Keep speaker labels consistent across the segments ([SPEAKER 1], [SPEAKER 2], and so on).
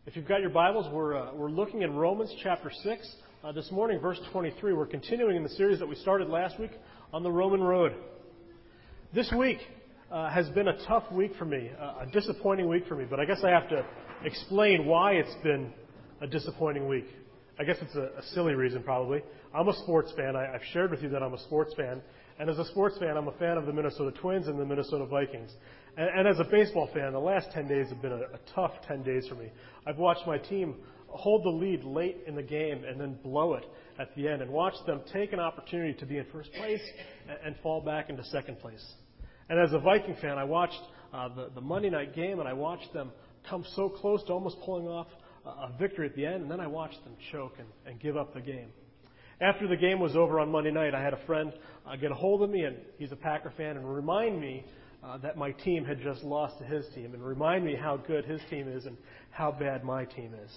[SPEAKER 1] If you've got your Bibles, we're looking in Romans chapter 6. This morning, verse 23. We're continuing in the series that we started last week on the Roman road. This week has been a tough week for me, a disappointing week for me, but I guess I have to explain why it's been a disappointing week. I guess it's a silly reason, probably. I'm a sports fan. I've shared with you that I'm a sports fan. And as a sports fan, I'm a fan of the Minnesota Twins and the Minnesota Vikings. And as a baseball fan, the last 10 days have been a tough 10 days for me. I've watched my team hold the lead late in the game and then blow it at the end, and watched them take an opportunity to be in first place and fall back into second place. And as a Viking fan, I watched the Monday night game, and I watched them come so close to almost pulling off a victory at the end, and then I watched them choke and give up the game. After the game was over on Monday night, I had a friend get a hold of me, and he's a Packer fan, and remind me that my team had just lost to his team, and remind me how good his team is and how bad my team is.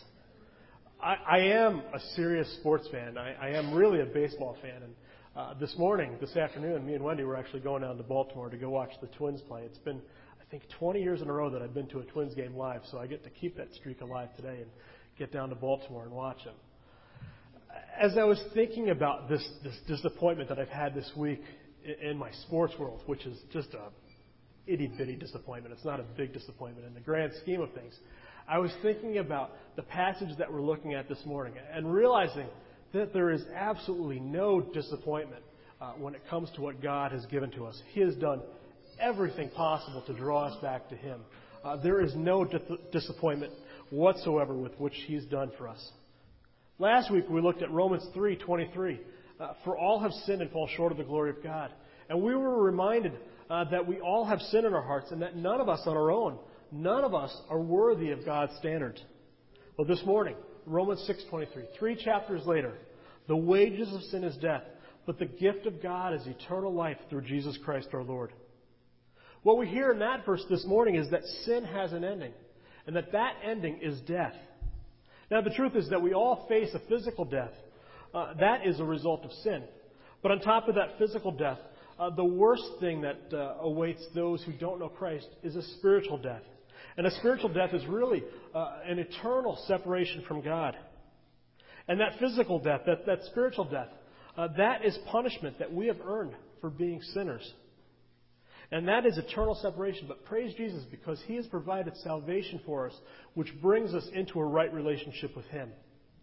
[SPEAKER 1] I am a serious sports fan. I am really a baseball fan. And this afternoon, me and Wendy were actually going down to Baltimore to go watch the Twins play. It's been, I think, 20 years in a row that I've been to a Twins game live, so I get to keep that streak alive today and get down to Baltimore and watch them. As I was thinking about this disappointment that I've had this week in my sports world, which is just a itty-bitty disappointment. It's not a big disappointment in the grand scheme of things. I was thinking about the passage that we're looking at this morning and realizing that there is absolutely no disappointment when it comes to what God has given to us. He has done everything possible to draw us back to Him. There is no disappointment whatsoever with which He's done for us. Last week we looked at Romans 3:23. For all have sinned and fall short of the glory of God. And we were reminded that we all have sin in our hearts and that none of us on our own, none of us are worthy of God's standards. Well, this morning, Romans 6:23, 3 chapters later, the wages of sin is death, but the gift of God is eternal life through Jesus Christ our Lord. What we hear in that verse this morning is that sin has an ending, and that ending is death. Now, the truth is that we all face a physical death. That is a result of sin. But on top of that physical death, the worst thing that awaits those who don't know Christ is a spiritual death. And a spiritual death is really an eternal separation from God. And that physical death, that spiritual death, that is punishment that we have earned for being sinners. And that is eternal separation. But praise Jesus, because He has provided salvation for us, which brings us into a right relationship with Him.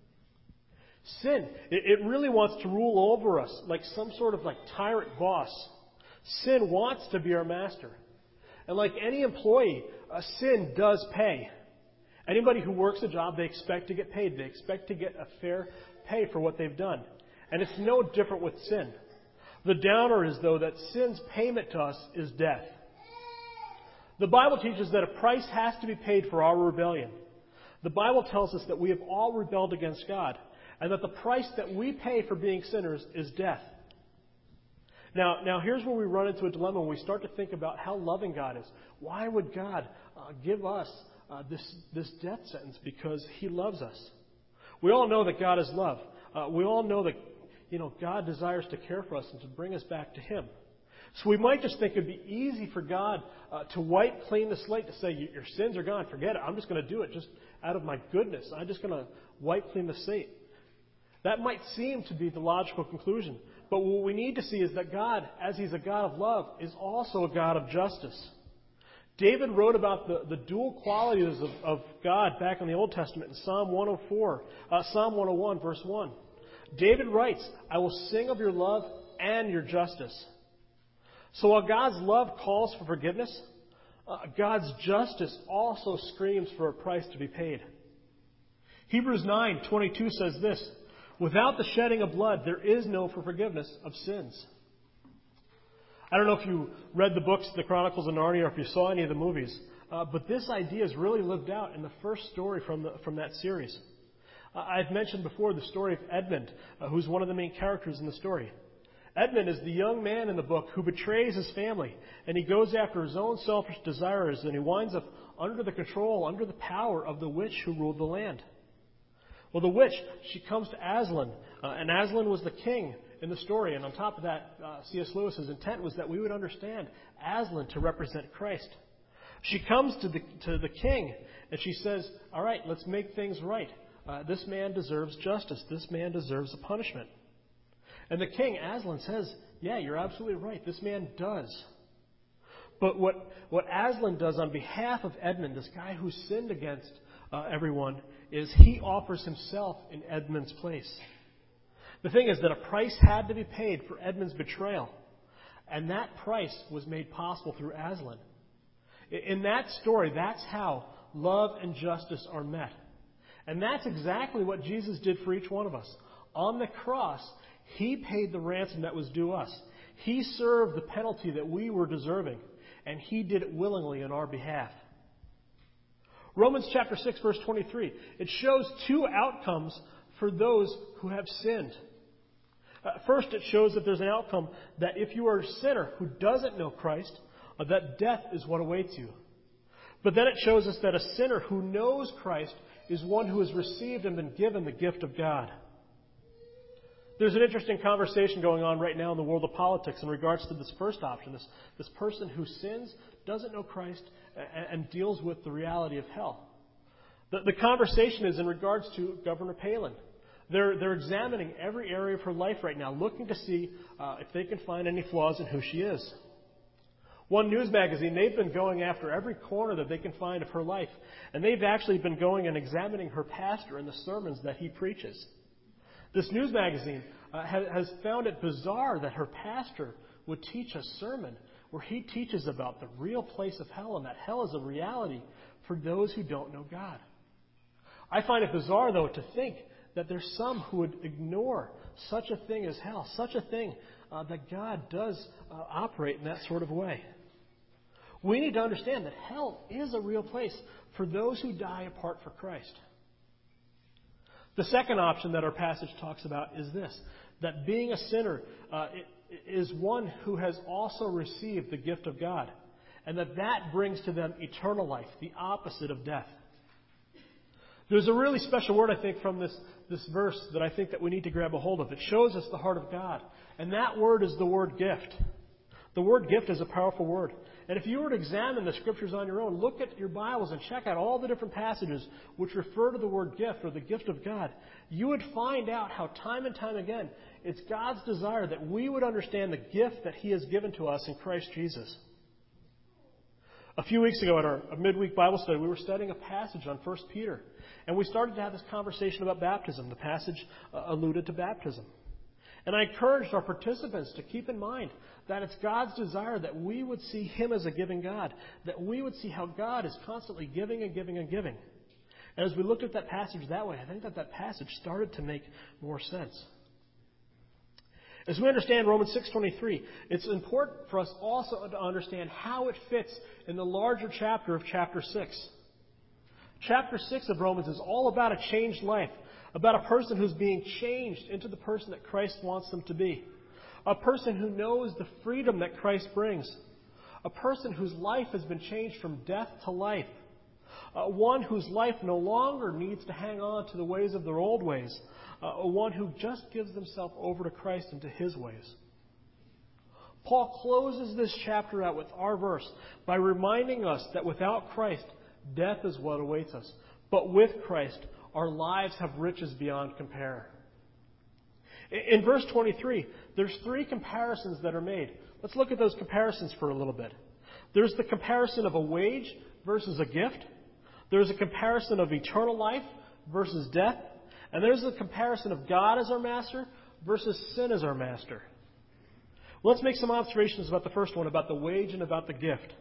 [SPEAKER 1] Sin, it really wants to rule over us like some sort of tyrant boss. Sin wants to be our master. And like any employee, sin does pay. Anybody who works a job, they expect to get paid. They expect to get a fair pay for what they've done. And it's no different with sin. The downer is, though, that sin's payment to us is death. The Bible teaches that a price has to be paid for our rebellion. The Bible tells us that we have all rebelled against God, and that the price that we pay for being sinners is death. Now here's where we run into a dilemma when we start to think about how loving God is. Why would God give us this death sentence? Because He loves us. We all know that God is love. We all know that God desires to care for us and to bring us back to Him. So we might just think it would be easy for God to wipe clean the slate, to say, your sins are gone, forget it. I'm just going to do it just out of my goodness. I'm just going to wipe clean the slate. That might seem to be the logical conclusion. But what we need to see is that God, as He's a God of love, is also a God of justice. David wrote about the dual qualities of God back in the Old Testament in Psalm 101, verse 1. David writes, I will sing of your love and your justice. So while God's love calls for forgiveness, God's justice also screams for a price to be paid. Hebrews 9:22 says this, without the shedding of blood, there is no forgiveness of sins. I don't know if you read the books, The Chronicles of Narnia, or if you saw any of the movies, but this idea is really lived out in the first story from that series. I've mentioned before the story of Edmund, who's one of the main characters in the story. Edmund is the young man in the book who betrays his family, and he goes after his own selfish desires, and he winds up under the control, under the power of the witch who ruled the land. Well, the witch, she comes to Aslan, and Aslan was the king in the story, and on top of that, C.S. Lewis's intent was that we would understand Aslan to represent Christ. She comes to the king and she says, all right, let's make things right. This man deserves justice. This man deserves a punishment. And the king, Aslan, says, yeah, you're absolutely right. This man does. But what Aslan does on behalf of Edmund, this guy who sinned against everyone, is he offers himself in Edmund's place. The thing is that a price had to be paid for Edmund's betrayal. And that price was made possible through Aslan. In that story, that's how love and justice are met. And that's exactly what Jesus did for each one of us. On the cross, He paid the ransom that was due us. He served the penalty that we were deserving. And He did it willingly on our behalf. Romans chapter 6, verse 23. It shows two outcomes for those who have sinned. First, it shows that there's an outcome that if you are a sinner who doesn't know Christ, that death is what awaits you. But then it shows us that a sinner who knows Christ is one who has received and been given the gift of God. There's an interesting conversation going on right now in the world of politics in regards to this first option. This person who sins, doesn't know Christ, and deals with the reality of hell. The conversation is in regards to Governor Palin. They're examining every area of her life right now, looking to see if they can find any flaws in who she is. One news magazine, they've been going after every corner that they can find of her life. And they've actually been going and examining her pastor and the sermons that he preaches. This news magazine has found it bizarre that her pastor would teach a sermon where he teaches about the real place of hell and that hell is a reality for those who don't know God. I find it bizarre, though, to think that there's some who would ignore such a thing as hell, such a thing that God does operate in that sort of way. We need to understand that hell is a real place for those who die apart for Christ. The second option that our passage talks about is this, that being a sinner is one who has also received the gift of God, and that brings to them eternal life, the opposite of death. There's a really special word, I think, from this verse that I think that we need to grab a hold of. It shows us the heart of God, and that word is the word gift. The word gift is a powerful word. And if you were to examine the Scriptures on your own, look at your Bibles and check out all the different passages which refer to the word gift or the gift of God, you would find out how time and time again it's God's desire that we would understand the gift that He has given to us in Christ Jesus. A few weeks ago at our midweek Bible study, we were studying a passage on 1 Peter. And we started to have this conversation about baptism. The passage alluded to baptism. And I encouraged our participants to keep in mind that it's God's desire that we would see Him as a giving God, that we would see how God is constantly giving and giving and giving. And as we looked at that passage that way, I think that passage started to make more sense. As we understand Romans 6:23, it's important for us also to understand how it fits in the larger chapter of chapter 6. Chapter 6 of Romans is all about a changed life, about a person who's being changed into the person that Christ wants them to be. A person who knows the freedom that Christ brings. A person whose life has been changed from death to life. One whose life no longer needs to hang on to the ways of their old ways. One who just gives themselves over to Christ and to His ways. Paul closes this chapter out with our verse by reminding us that without Christ, death is what awaits us. But with Christ, our lives have riches beyond compare. In verse 23, there's three comparisons that are made. Let's look at those comparisons for a little bit. There's the comparison of a wage versus a gift. There's a comparison of eternal life versus death. And there's a comparison of God as our master versus sin as our master. Well, let's make some observations about the first one, about the wage and about the gift.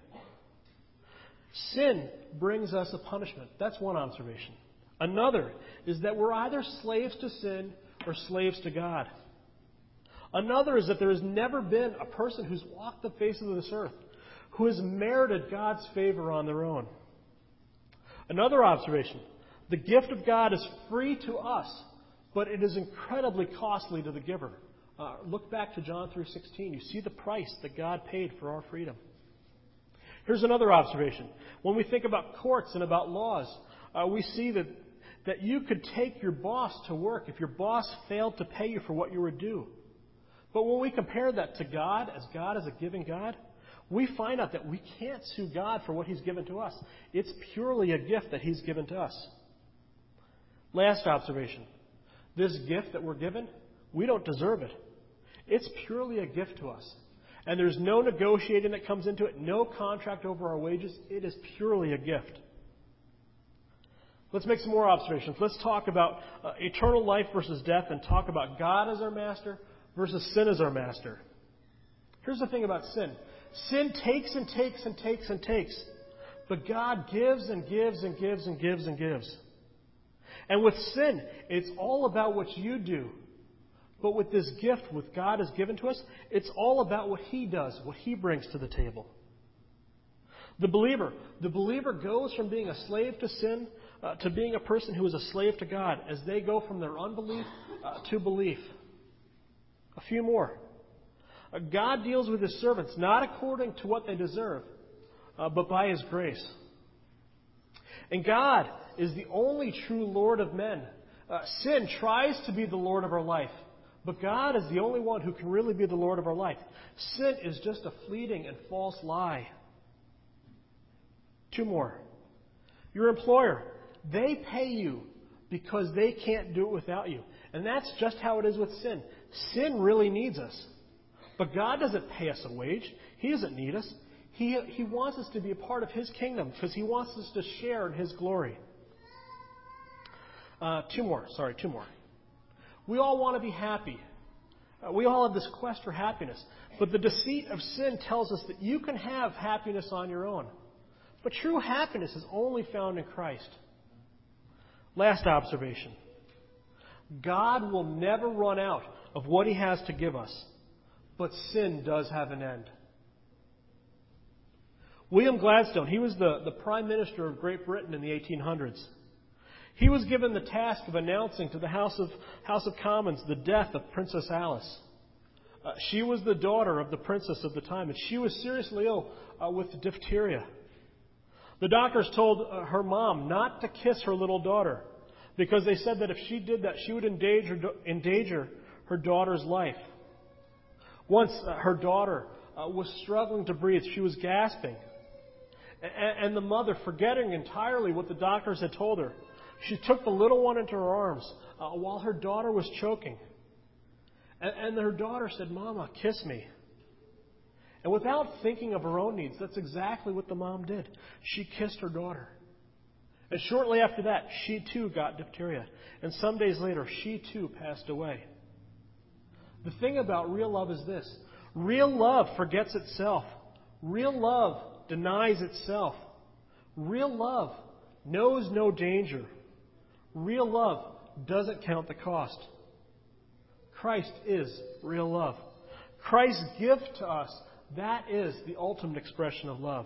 [SPEAKER 1] Sin brings us a punishment. That's one observation. Another is that we're either slaves to sin or slaves to God. Another is that there has never been a person who's walked the face of this earth who has merited God's favor on their own. Another observation, the gift of God is free to us, but it is incredibly costly to the giver. Look back to John 3:16. You see the price that God paid for our freedom. Here's another observation. When we think about courts and about laws, we see that you could take your boss to work if your boss failed to pay you for what you were due. But when we compare that to God as a giving God, we find out that we can't sue God for what He's given to us. It's purely a gift that He's given to us. Last observation. This gift that we're given, we don't deserve it. It's purely a gift to us. And there's no negotiating that comes into it, no contract over our wages. It is purely a gift. Let's make some more observations. Let's talk about eternal life versus death and talk about God as our master versus sin as our master. Here's the thing about sin. Sin takes and takes and takes and takes. But God gives and gives and gives and gives and gives. And with sin, it's all about what you do. But with this gift, what God has given to us, it's all about what He does, what He brings to the table. The believer goes from being a slave to sin to being a person who is a slave to God as they go from their unbelief to belief. A few more. God deals with His servants not according to what they deserve, but by His grace. And God is the only true Lord of men. Sin tries to be the Lord of our life, but God is the only one who can really be the Lord of our life. Sin is just a fleeting and false lie. Two more. Your employer, they pay you because they can't do it without you. And that's just how it is with sin. Sin really needs us. But God doesn't pay us a wage. He doesn't need us. He wants us to be a part of His kingdom because He wants us to share in His glory. Two more. We all want to be happy. We all have this quest for happiness. But the deceit of sin tells us that you can have happiness on your own. But true happiness is only found in Christ. Last observation. God will never run out of what He has to give us. But sin does have an end. William Gladstone, he was the Prime Minister of Great Britain in the 1800s. He was given the task of announcing to the House of Commons the death of Princess Alice. She was the daughter of the princess of the time, and she was seriously ill with diphtheria. The doctors told her mom not to kiss her little daughter because they said that if she did that, she would endanger her daughter's life. Once her daughter was struggling to breathe. She was gasping. And the mother, forgetting entirely what the doctors had told her, she took the little one into her arms while her daughter was choking. And her daughter said, "Mama, kiss me." And without thinking of her own needs, that's exactly what the mom did. She kissed her daughter. And shortly after that, she too got diphtheria. And some days later, she too passed away. The thing about real love is this. Real love forgets itself. Real love denies itself. Real love knows no danger. Real love doesn't count the cost. Christ is real love. Christ's gift to us, that is the ultimate expression of love.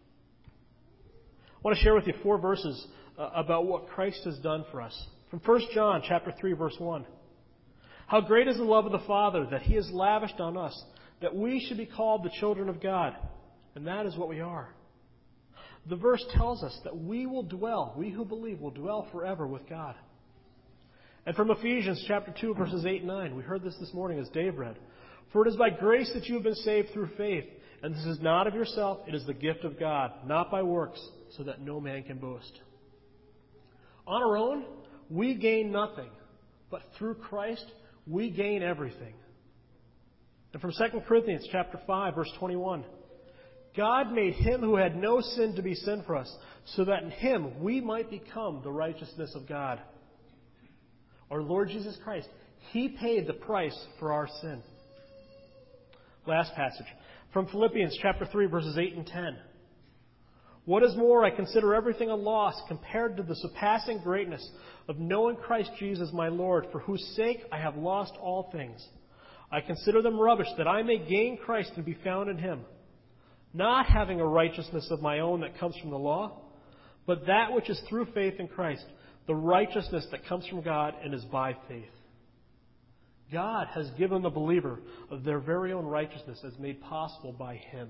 [SPEAKER 1] I want to share with you 4 verses about what Christ has done for us. From 1 John chapter 3, verse 1. How great is the love of the Father that He has lavished on us, that we should be called the children of God. And that is what we are. The verse tells us that we who believe, will dwell forever with God. And from Ephesians chapter 2, verses 8 and 9, we heard this morning as Dave read. For it is by grace that you have been saved through faith, and this is not of yourself, it is the gift of God, not by works, so that no man can boast. On our own, we gain nothing, but through Christ, we gain everything. And from 2 Corinthians chapter 5, verse 21, God made Him who had no sin to be sin for us, so that in Him we might become the righteousness of God. Our Lord Jesus Christ, He paid the price for our sin. Last passage, from Philippians chapter 3, verses 8 and 10. What is more, I consider everything a loss compared to the surpassing greatness of knowing Christ Jesus my Lord, for whose sake I have lost all things. I consider them rubbish, that I may gain Christ and be found in Him, not having a righteousness of my own that comes from the law, but that which is through faith in Christ, the righteousness that comes from God and is by faith. God has given the believer of their very own righteousness as made possible by Him.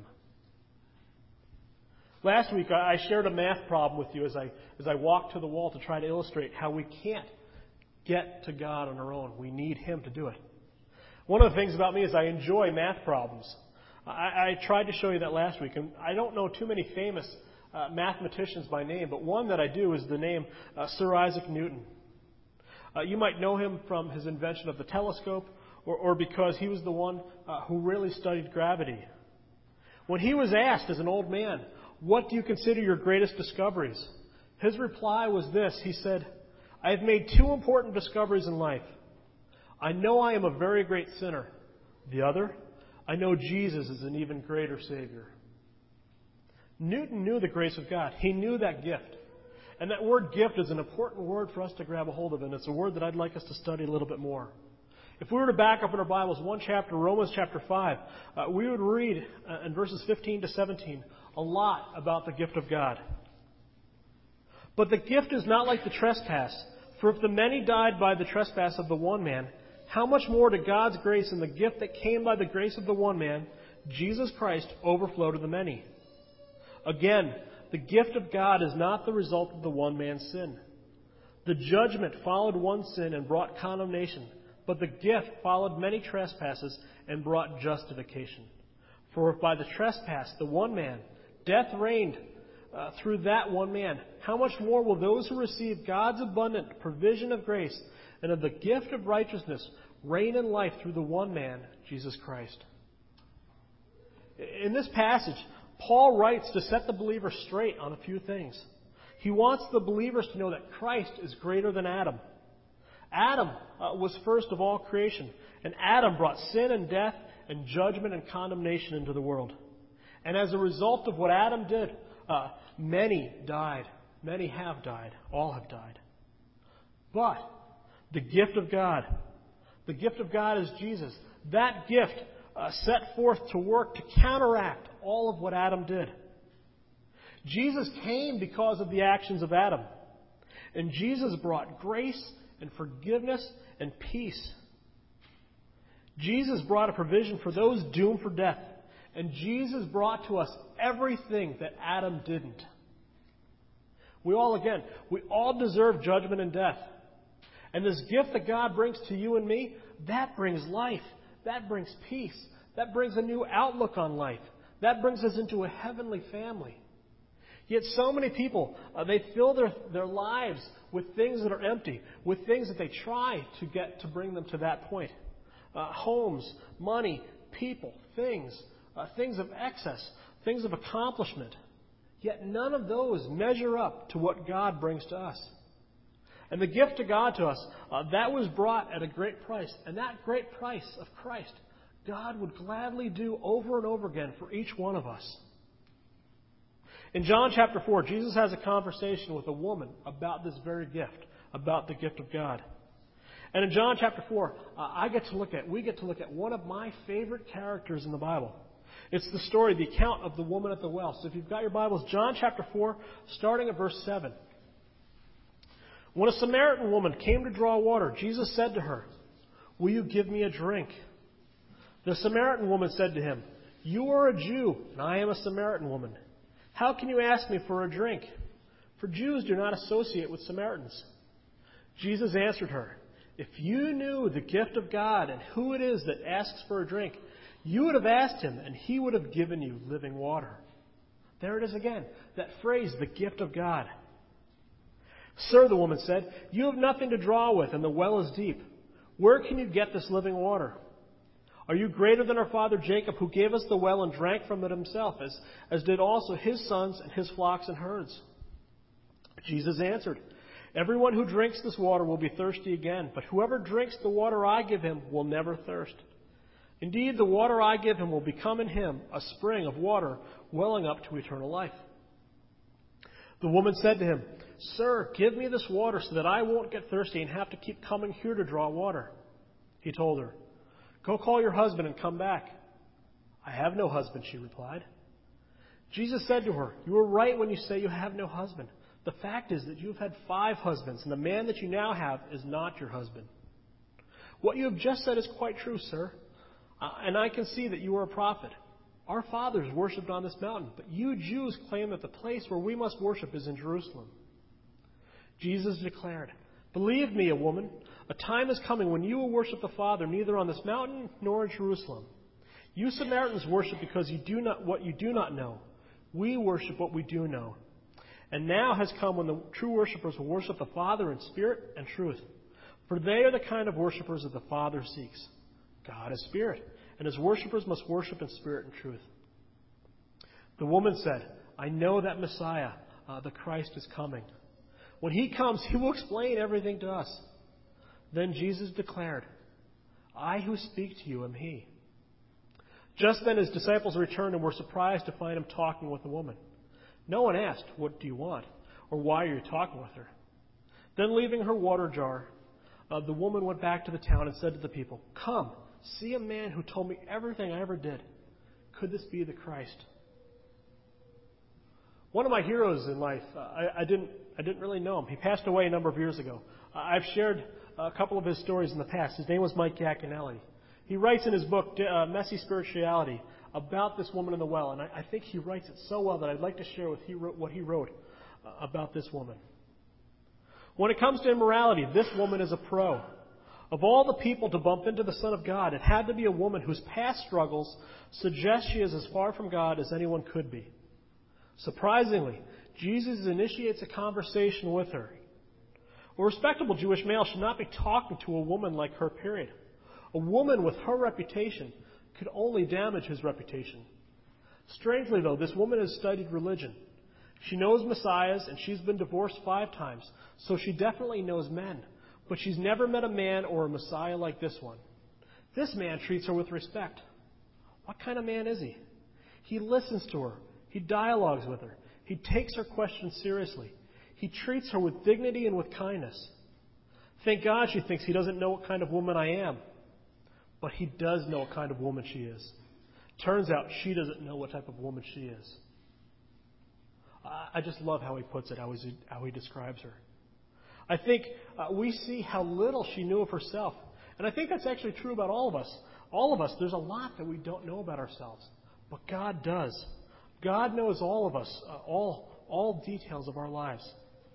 [SPEAKER 1] Last week, I shared a math problem with you as I walked to the wall to try to illustrate how we can't get to God on our own. We need Him to do it. One of the things about me is I enjoy math problems. I tried to show you that last week, and I don't know too many famous mathematicians by name, but one that I do is the name Sir Isaac Newton. You might know him from his invention of the telescope, or because he was the one who really studied gravity. When he was asked as an old man, "What do you consider your greatest discoveries?" his reply was this. He said, "I have made two important discoveries in life. I know I am a very great sinner. The other, I know Jesus is an even greater Savior." Newton knew the grace of God. He knew that gift. And that word gift is an important word for us to grab a hold of, and it's a word that I'd like us to study a little bit more. If we were to back up in our Bibles one chapter, Romans chapter 5, we would read in verses 15 to 17 a lot about the gift of God. "But the gift is not like the trespass. For if the many died by the trespass of the one man, how much more did God's grace and the gift that came by the grace of the one man, Jesus Christ, overflow to the many? Again, the gift of God is not the result of the one man's sin. The judgment followed one sin and brought condemnation, but the gift followed many trespasses and brought justification. For if by the trespass, the one man, death reigned through that one man, how much more will those who receive God's abundant provision of grace and of the gift of righteousness reign in life through the one man, Jesus Christ?" In this passage, Paul writes to set the believer straight on a few things. He wants the believers to know that Christ is greater than Adam. Adam was first of all creation, and Adam brought sin and death and judgment and condemnation into the world. And as a result of what Adam did, many died. Many have died. All have died. But the gift of God is Jesus. That gift set forth to work to counteract all of what Adam did. Jesus came because of the actions of Adam. And Jesus brought grace and forgiveness and peace. Jesus brought a provision for those doomed for death. And Jesus brought to us everything that Adam didn't. We all deserve judgment and death. And this gift that God brings to you and me, that brings life. That brings peace. That brings a new outlook on life. That brings us into a heavenly family. Yet so many people, they fill their lives with things that are empty, with things that they try to get to bring them to that point. Homes, money, people, things of excess, things of accomplishment. Yet none of those measure up to what God brings to us. And the gift of God to us, that was brought at a great price. And that great price of Christ, God would gladly do over and over again for each one of us. In John chapter 4, Jesus has a conversation with a woman about this very gift, about the gift of God. And in John chapter 4, we get to look at one of my favorite characters in the Bible. It's the story, the account of the woman at the well. So if you've got your Bibles, John chapter 4, starting at verse 7. "When a Samaritan woman came to draw water, Jesus said to her, 'Will you give me a drink?' The Samaritan woman said to him, 'You are a Jew, and I am a Samaritan woman. How can you ask me for a drink? For Jews do not associate with Samaritans.' Jesus answered her, 'If you knew the gift of God and who it is that asks for a drink, you would have asked him, and he would have given you living water.'" There it is again, that phrase, the gift of God. "Sir," the woman said, "you have nothing to draw with, and the well is deep. Where can you get this living water? Are you greater than our father Jacob, who gave us the well and drank from it himself, as did also his sons and his flocks and herds?" Jesus answered, "Everyone who drinks this water will be thirsty again, but whoever drinks the water I give him will never thirst. Indeed, the water I give him will become in him a spring of water welling up to eternal life." The woman said to him, "Sir, give me this water so that I won't get thirsty and have to keep coming here to draw water." He told her, "Go call your husband and come back." "I have no husband," she replied. Jesus said to her, "You are right when you say you have no husband. The fact is that you have had 5 husbands, and the man that you now have is not your husband. What you have just said is quite true, sir. And I can see that you are a prophet. Our fathers worshipped on this mountain, but you Jews claim that the place where we must worship is in Jerusalem." Jesus declared, "Believe me, woman, a time is coming when you will worship the Father neither on this mountain nor in Jerusalem. You Samaritans worship because you do not what you do not know. We worship what we do know. And now has come when the true worshipers will worship the Father in spirit and truth. For they are the kind of worshipers that the Father seeks. God is spirit, and his worshipers must worship in spirit and truth. The woman said, I know that Messiah, the Christ, is coming. When he comes, he will explain everything to us. Then Jesus declared, I who speak to you am he. Just then his disciples returned and were surprised to find him talking with the woman. No one asked, What do you want? Or why are you talking with her? Then leaving her water jar, the woman went back to the town and said to the people, Come, see a man who told me everything I ever did. Could this be the Christ? One of my heroes in life, I didn't really know him. He passed away a number of years ago. I've shared a couple of his stories in the past. His name was Mike Yaconelli. He writes in his book, Messy Spirituality, about this woman in the well, and I think he writes it so well that I'd like to share what he wrote about this woman. When it comes to immorality, this woman is a pro. Of all the people to bump into the Son of God, it had to be a woman whose past struggles suggest she is as far from God as anyone could be. Surprisingly, Jesus initiates a conversation with her. A respectable Jewish male should not be talking to a woman like her, period. A woman with her reputation could only damage his reputation. Strangely, though, this woman has studied religion. She knows messiahs, and she's been divorced 5 times, so she definitely knows men. But she's never met a man or a messiah like this one. This man treats her with respect. What kind of man is he? He listens to her. He dialogues with her. He takes her questions seriously. He treats her with dignity and with kindness. Thank God she thinks he doesn't know what kind of woman I am. But he does know what kind of woman she is. Turns out she doesn't know what type of woman she is. I just love how he puts it, how he describes her. I think we see how little she knew of herself. And I think that's actually true about all of us. All of us, there's a lot that we don't know about ourselves. But God does. God knows all of us, all details of our lives.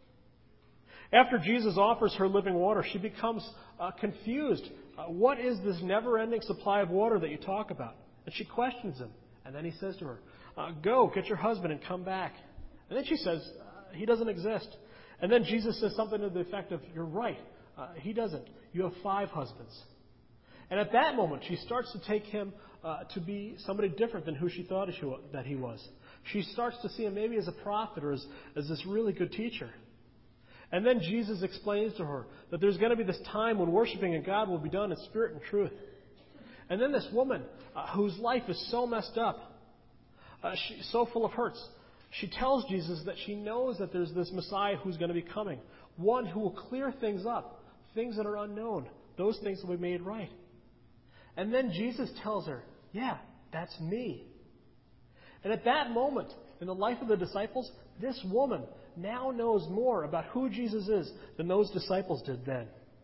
[SPEAKER 1] After Jesus offers her living water, she becomes confused. What is this never-ending supply of water that you talk about? And she questions him. And then he says to her, Go, get your husband and come back. And then she says, he doesn't exist. And then Jesus says something to the effect of, You're right, he doesn't. You have 5 husbands. And at that moment, she starts to take him to be somebody different than who she thought that he was. She starts to see him maybe as a prophet or as this really good teacher. And then Jesus explains to her that there's going to be this time when worshiping in God will be done in spirit and truth. And then this woman, whose life is so messed up, she's so full of hurts, she tells Jesus that she knows that there's this Messiah who's going to be coming, one who will clear things up, things that are unknown, those things will be made right. And then Jesus tells her, Yeah, that's me. And at that moment, in the life of the disciples, this woman now knows more about who Jesus is than those disciples did then.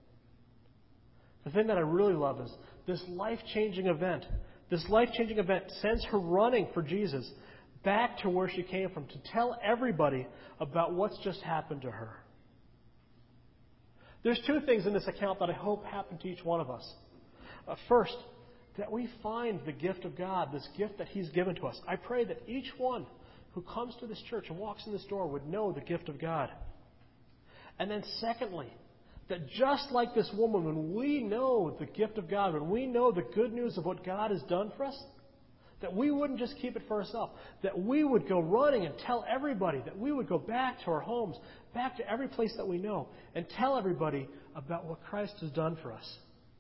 [SPEAKER 1] The thing that I really love is this life-changing event. This life-changing event sends her running for Jesus back to where she came from to tell everybody about what's just happened to her. There's 2 things in this account that I hope happen to each one of us. First, that we find the gift of God, this gift that He's given to us. I pray that each one who comes to this church and walks in this door would know the gift of God. And then secondly, that just like this woman, when we know the gift of God, when we know the good news of what God has done for us, that we wouldn't just keep it for ourselves, that we would go running and tell everybody, that we would go back to our homes, back to every place that we know, and tell everybody about what Christ has done for us.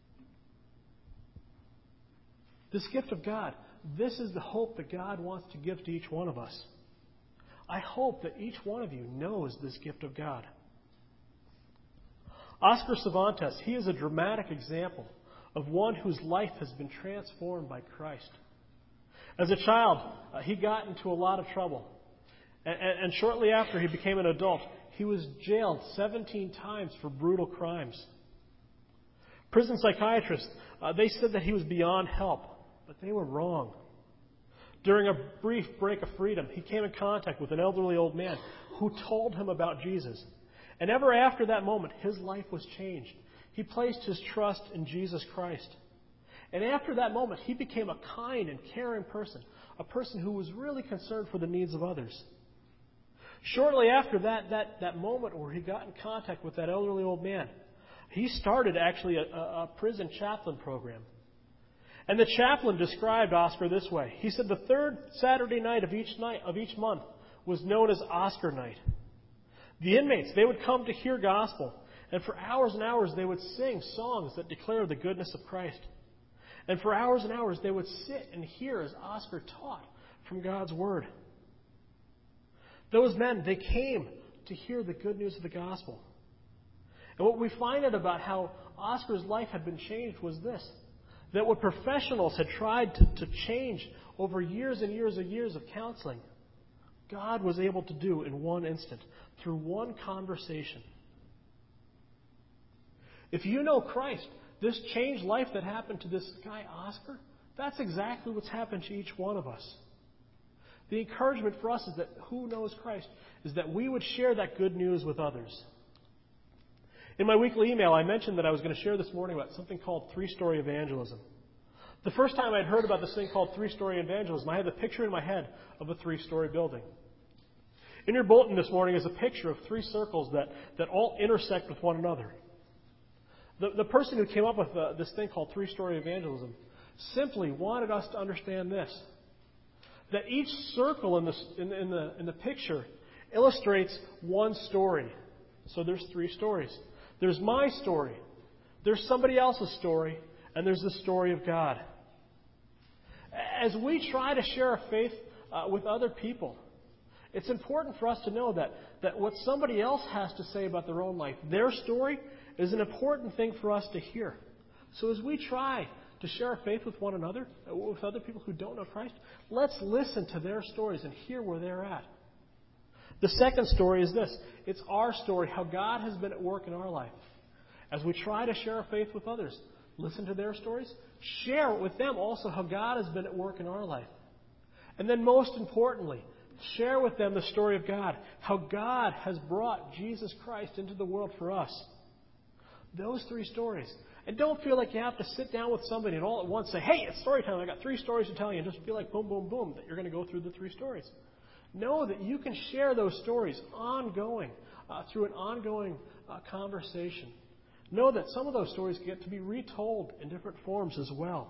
[SPEAKER 1] This gift of God, this is the hope that God wants to give to each one of us. I hope that each one of you knows this gift of God. Oscar Cervantes, he is a dramatic example of one whose life has been transformed by Christ. As a child, he got into a lot of trouble. And shortly after he became an adult, he was jailed 17 times for brutal crimes. Prison psychiatrists, they said that he was beyond help, but they were wrong. During a brief break of freedom, he came in contact with an elderly old man who told him about Jesus. And ever after that moment, his life was changed. He placed his trust in Jesus Christ. And after that moment, he became a kind and caring person, a person who was really concerned for the needs of others. Shortly after that moment where he got in contact with that elderly old man, he started actually a prison chaplain program. And the chaplain described Oscar this way. He said the third Saturday night of each month was known as Oscar Night. The inmates, they would come to hear gospel, and for hours and hours they would sing songs that declare the goodness of Christ. And for hours and hours they would sit and hear as Oscar taught from God's Word. Those men, they came to hear the good news of the gospel. And what we find out about how Oscar's life had been changed was this, that what professionals had tried to change over years and years and years of counseling, God was able to do in one instant, through one conversation. If you know Christ, this changed life that happened to this guy, Oscar, that's exactly what's happened to each one of us. The encouragement for us is that who knows Christ is that we would share that good news with others. In my weekly email, I mentioned that I was going to share this morning about something called three-story evangelism. The first time I'd heard about this thing called three-story evangelism, I had the picture in my head of a three-story building. In your bulletin this morning is a picture of three circles that all intersect with one another. The person who came up with this thing called three-story evangelism simply wanted us to understand this, that each circle in the picture illustrates one story. So there's three stories. There's my story, there's somebody else's story, and there's the story of God. As we try to share our faith with other people, it's important for us to know that what somebody else has to say about their own life, their story, is an important thing for us to hear. So as we try to share our faith with one another, with other people who don't know Christ, let's listen to their stories and hear where they're at. The second story is this. It's our story, how God has been at work in our life. As we try to share our faith with others, listen to their stories, share with them also how God has been at work in our life. And then most importantly, share with them the story of God, how God has brought Jesus Christ into the world for us. Those three stories. And don't feel like you have to sit down with somebody and all at once say, hey, it's story time. I got three stories to tell you. And just feel like boom, boom, boom, that you're going to go through the three stories. Know that you can share those stories ongoing, through an ongoing conversation. Know that some of those stories get to be retold in different forms as well.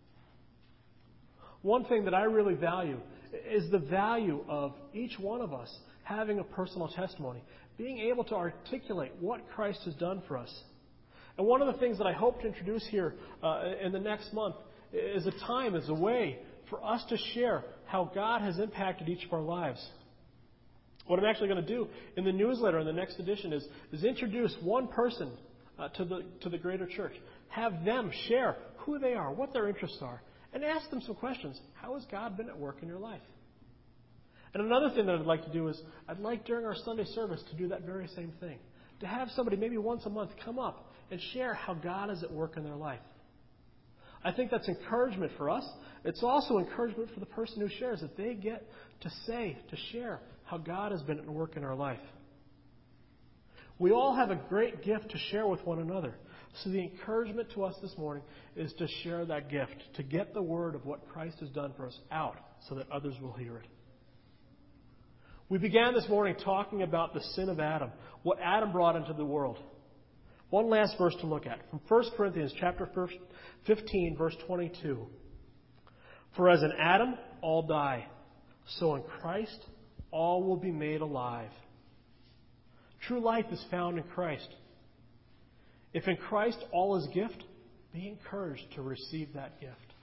[SPEAKER 1] One thing that I really value is the value of each one of us having a personal testimony, being able to articulate what Christ has done for us. And one of the things that I hope to introduce here in the next month is a way for us to share how God has impacted each of our lives. What I'm actually going to do in the newsletter in the next edition is introduce one person to the greater church. Have them share who they are, what their interests are, and ask them some questions. How has God been at work in your life? And another thing that I'd like to do is I'd like during our Sunday service to do that very same thing. To have somebody maybe once a month come up and share how God is at work in their life. I think that's encouragement for us. It's also encouragement for the person who shares, that they get to share how God has been at work in our life. We all have a great gift to share with one another. So the encouragement to us this morning is to share that gift, to get the word of what Christ has done for us out so that others will hear it. We began this morning talking about the sin of Adam, what Adam brought into the world. One last verse to look at, from 1 Corinthians chapter 15, verse 22. For as in Adam all die, so in Christ all will be made alive. True life is found in Christ. If in Christ all is gift, be encouraged to receive that gift.